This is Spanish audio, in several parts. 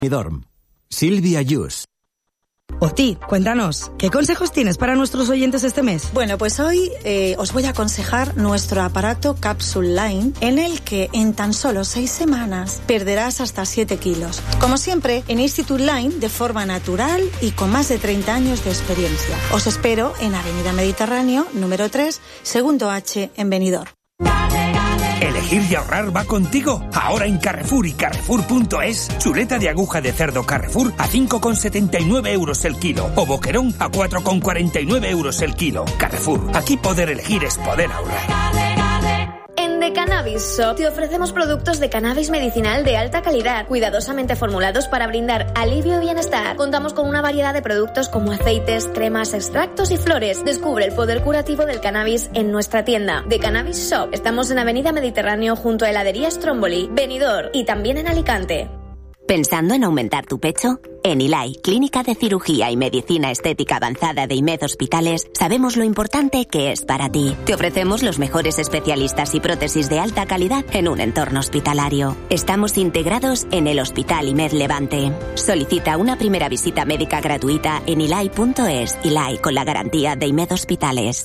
Benidorm. Silvia Yus. Oti, cuéntanos, ¿qué consejos tienes para nuestros oyentes este mes? Bueno, pues hoy os voy a aconsejar nuestro aparato Capsule Line, en el que en tan solo 6 semanas perderás hasta 7 kilos. Como siempre, en Institute Line, de forma natural y con más de 30 años de experiencia. Os espero en Avenida Mediterráneo, número 3, segundo H, en Benidorm. ¿Elegir y ahorrar va contigo? Ahora en Carrefour y Carrefour.es, chuleta de aguja de cerdo Carrefour a 5,79 euros el kilo o boquerón a 4,49 euros el kilo. Carrefour, aquí poder elegir es poder ahorrar. En The Cannabis Shop te ofrecemos productos de cannabis medicinal de alta calidad, cuidadosamente formulados para brindar alivio y bienestar. Contamos con una variedad de productos como aceites, cremas, extractos y flores. Descubre el poder curativo del cannabis en nuestra tienda. The Cannabis Shop. Estamos en Avenida Mediterráneo junto a Heladería Stromboli, Benidorm y también en Alicante. ¿Pensando en aumentar tu pecho? En Ilai, Clínica de Cirugía y Medicina Estética Avanzada de IMED Hospitales, sabemos lo importante que es para ti. Te ofrecemos los mejores especialistas y prótesis de alta calidad en un entorno hospitalario. Estamos integrados en el Hospital IMED Levante. Solicita una primera visita médica gratuita en ilai.es. Ilai, con la garantía de IMED Hospitales.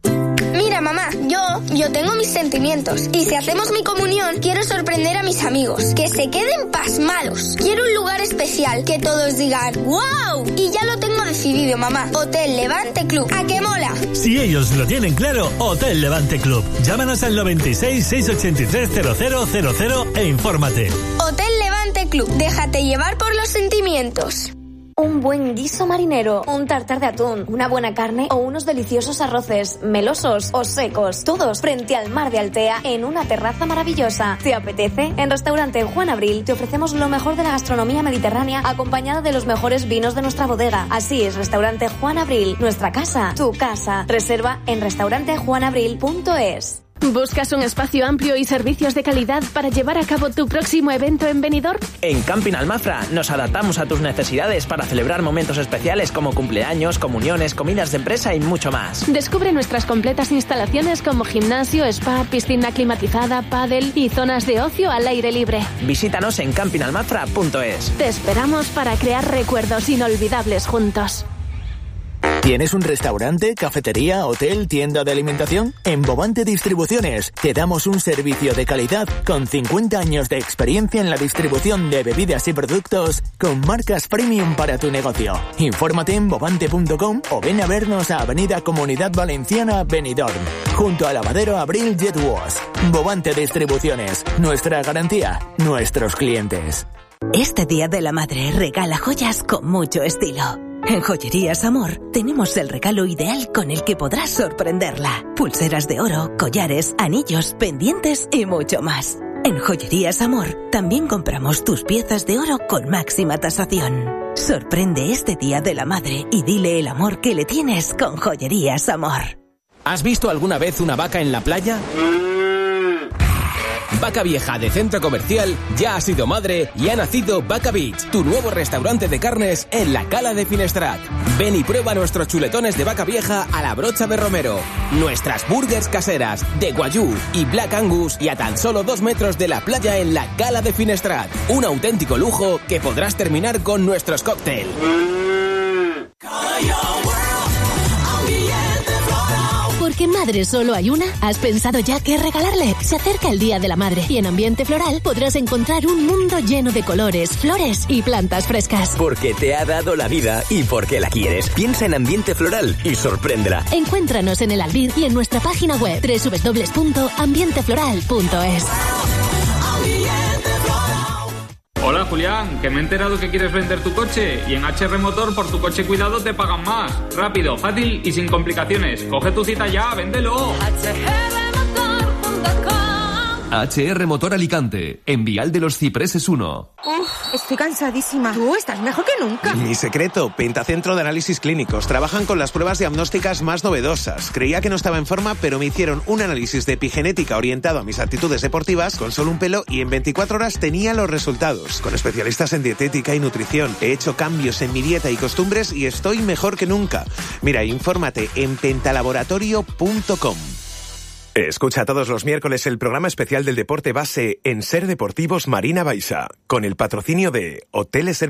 Mira, mamá, yo tengo mis sentimientos. Y si hacemos mi comunión, quiero sorprender a mis amigos, que se queden pasmados. Quiero un lugar especial, que todos digan ¡wow! Y ya lo tengo decidido, mamá. Hotel Levante Club. ¿A qué mola? Si ellos lo tienen claro, Hotel Levante Club. Llámanos al 96 683 0000 e infórmate. Hotel Levante Club. Déjate llevar por los sentimientos. Un buen guiso marinero, un tartar de atún, una buena carne o unos deliciosos arroces, melosos o secos, todos frente al mar de Altea en una terraza maravillosa. ¿Te apetece? En Restaurante Juan Abril te ofrecemos lo mejor de la gastronomía mediterránea acompañada de los mejores vinos de nuestra bodega. Así es, Restaurante Juan Abril, nuestra casa, tu casa. Reserva en restaurantejuanabril.es. ¿Buscas un espacio amplio y servicios de calidad para llevar a cabo tu próximo evento en Benidorm? En Camping Almafra nos adaptamos a tus necesidades para celebrar momentos especiales como cumpleaños, comuniones, comidas de empresa y mucho más. Descubre nuestras completas instalaciones como gimnasio, spa, piscina climatizada, pádel y zonas de ocio al aire libre. Visítanos en campingalmafra.es. Te esperamos para crear recuerdos inolvidables juntos. ¿Tienes un restaurante, cafetería, hotel, tienda de alimentación? En Bovante Distribuciones te damos un servicio de calidad con 50 años de experiencia en la distribución de bebidas y productos con marcas premium para tu negocio. Infórmate en bovante.com o ven a vernos a Avenida Comunidad Valenciana, Benidorm, junto al lavadero Abril Jet Wash. Bovante Distribuciones, nuestra garantía, nuestros clientes. Este Día de la Madre regala joyas con mucho estilo. En Joyerías Amor tenemos el regalo ideal con el que podrás sorprenderla. Pulseras de oro, collares, anillos, pendientes y mucho más. En Joyerías Amor también compramos tus piezas de oro con máxima tasación. Sorprende este Día de la Madre y dile el amor que le tienes con Joyerías Amor. ¿Has visto alguna vez una vaca en la playa? Vaca Vieja de Centro Comercial ya ha sido madre y ha nacido Vaca Beach, tu nuevo restaurante de carnes en la Cala de Finestrat. Ven y prueba nuestros chuletones de vaca vieja a la brocha de romero, nuestras burgers caseras de Guayú y Black Angus y a tan solo 2 metros de la playa en la Cala de Finestrat. Un auténtico lujo que podrás terminar con nuestros cócteles. Porque madre solo hay una. ¿Has pensado ya qué regalarle? Se acerca el Día de la Madre y en Ambiente Floral podrás encontrar un mundo lleno de colores, flores y plantas frescas. Porque te ha dado la vida y porque la quieres. Piensa en Ambiente Floral y sorpréndela. Encuéntranos en el Albir y en nuestra página web www.ambientefloral.es. Hola Julián, que me he enterado que quieres vender tu coche y en HR Motor por tu coche cuidado te pagan más. Rápido, fácil y sin complicaciones. Coge tu cita ya, véndelo. HR Motor Alicante, en Vial de los Cipreses 1. Estoy cansadísima. Tú estás mejor que nunca. Mi secreto, Pentacentro de Análisis Clínicos. Trabajan con las pruebas diagnósticas más novedosas. Creía que no estaba en forma, pero me hicieron un análisis de epigenética orientado a mis actitudes deportivas con solo un pelo y en 24 horas tenía los resultados. Con especialistas en dietética y nutrición. He hecho cambios en mi dieta y costumbres y estoy mejor que nunca. Mira, infórmate en pentalaboratorio.com. Escucha todos los miércoles el programa especial del deporte base en Ser Deportivos Marina Baixa, con el patrocinio de Hoteles